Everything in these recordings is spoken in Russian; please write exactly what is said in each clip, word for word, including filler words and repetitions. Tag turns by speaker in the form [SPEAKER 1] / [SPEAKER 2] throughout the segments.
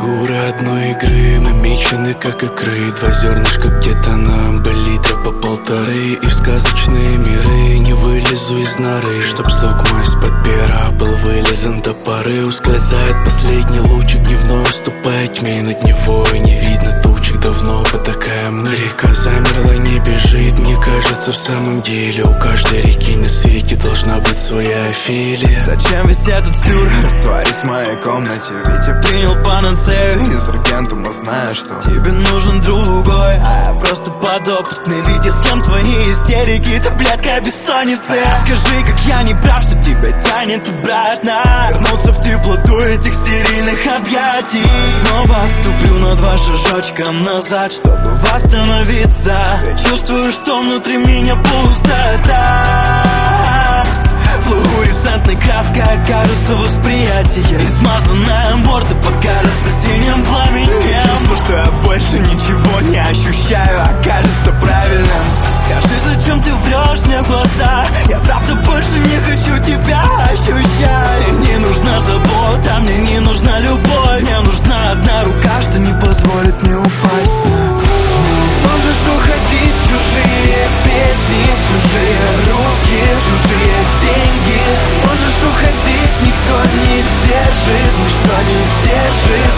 [SPEAKER 1] фигуры одной игры. Мы мечены, как икры. Два зернышка где-то нам бы литра по полторы. И в сказочные миры не вылезу из норы, чтоб слуг мой из-под пера был вылезан до поры. Ускользает последний лучик дневной, уступая тьме. Над Невой не видно тучек, давно потакаем мы. Река замерла, не бежит. Мне кажется, в самом деле у каждой реки на свете должна быть своя Офелия.
[SPEAKER 2] Зачем весь этот сюр? Растворись в моей комнате, ведь я принял панацею из Аргентума, зная, что тебе нужен другой, а я просто подопытный. Ведь я съем твои истерики, таблетка бессонницы. Скажи, как я не прав, что тебя тянет обратно, вернуться в теплоту этих стерильных объятий. Снова ступлю на два шажочка назад, чтобы восстановиться. Я чувствую, что внутри меня пустота. Флуоресцентной краской кажется восприятие, измазанная морда покажется синим пламенем. Чувство, что я больше ничего не ощущаю, окажется правильным. Скажи, зачем ты врешь мне в глаза? Я правда больше не хочу тебя ощущать. Мне не нужна забота, мне не нужна любовь. Мне нужна одна рука, что не позволит мне упасть. Можешь уходить в чужие песни, в чужие руки, в чужие деньги. Можешь уходить, никто не держит, ничто не держит.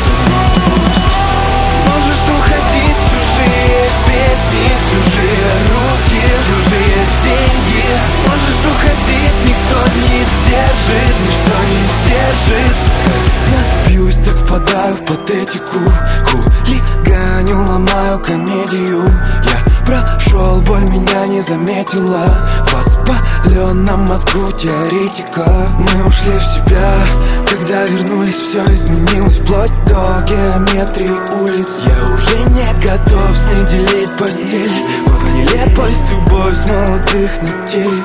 [SPEAKER 2] Можешь уходить в чужие песни, в чужие руки, в чужие деньги. Можешь уходить, никто не держит, ничто не держит. Напьюсь, так впадаю в патетику, хулиганю, ломаю комедию. Я прошел, боль меня не заметила. В воспаленном мозгу теоретика. Мы ушли в себя, когда вернулись, все изменилось вплоть до геометрии улиц. Я уже не готов с ней делить постель. Вот нелепость, любовь с молодых ногтей.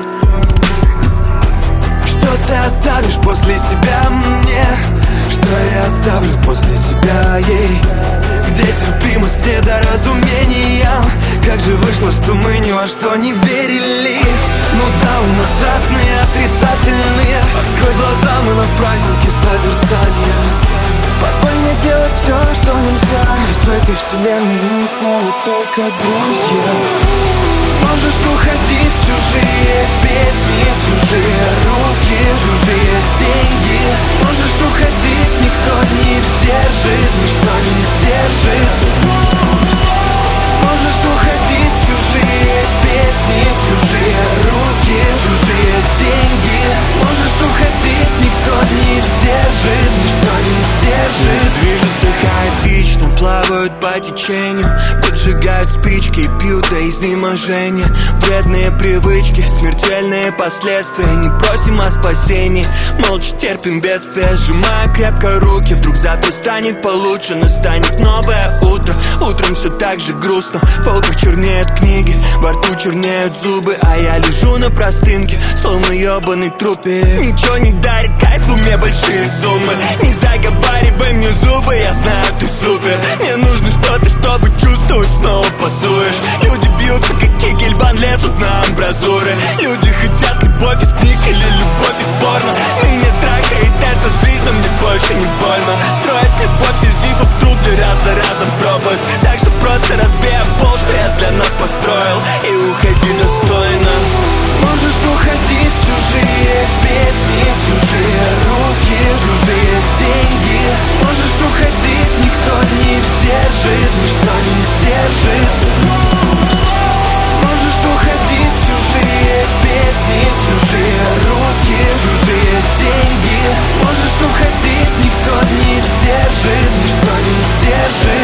[SPEAKER 2] Что ты оставишь после себя мне? Что я оставлю после себя ей? Где терпимость, где доразумение? Как же вышло, что мы ни во что не верили? Ну да, у нас разные отрицательные. Открой глаза, мы на празднике созерцания. Позволь мне делать все, что нельзя, ведь в этой вселенной мы снова только друзья. Можешь уходить в чужие песни, в чужие руки, в чужие деньги. Можешь уходить, никто не держит, ничто не держит. Можешь уходить в чужие песни, в чужие руки, в чужие деньги. Можешь уходить, никто не держит, ничто не держит. Движутся хаотично, плавают по течению, поджигают спички и пьют до изнеможения. Вредные привычки, смертельные последствия. Не просим о спасении, молча терпим бедствия. Сжимая крепко руки, вдруг завтра станет получше. Настанет новое утро, утром все так же грустно. В полках чернеют книги, во рту чернеют зубы, а я лежу на простынке, словно ебаный трупе. Ничего не дарит кайф, в уме большие суммы. Не заговаривай мне зубы, я знаю, ты супер. Мне нужно что-то, чтобы чувствовать, снова пасуешь. Люди бьются, как Кегельбан, лезут на амбразуры. Люди хотят любовь из книг или любовь из порно. Меня трахает эта жизнь, но мне больше не больно. Строят любовь сизифов, труд и раз за разом пропасть. Так что просто разбей пол, что я для нас построил, и уходи достойно. Можешь уходить в чужие песни, в чужие руки, в чужие деньги. Можешь уходить, никто не держит, ничто не держит. Можешь уходить в чужие песни, в чужие руки, в чужие деньги. Можешь уходить, никто не держит, ничто не держит.